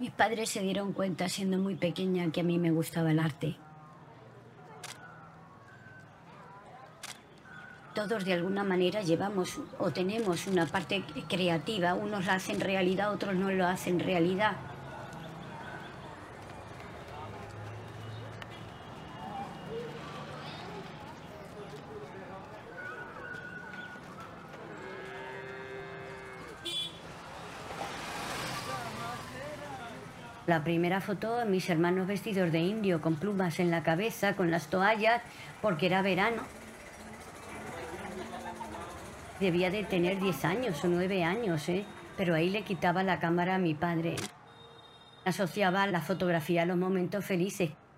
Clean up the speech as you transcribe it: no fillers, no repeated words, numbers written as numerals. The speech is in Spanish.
Mis padres se dieron cuenta siendo muy pequeña que a mí me gustaba el arte. Todos de alguna manera llevamos o tenemos una parte creativa, unos la hacen realidad, otros no lo hacen realidad. La primera foto, mis hermanos vestidos de indio, con plumas en la cabeza, con las toallas, porque era verano. Debía de tener 10 años o 9 años, ¿eh? Pero ahí le quitaba la cámara a mi padre. Asociaba la fotografía a los momentos felices.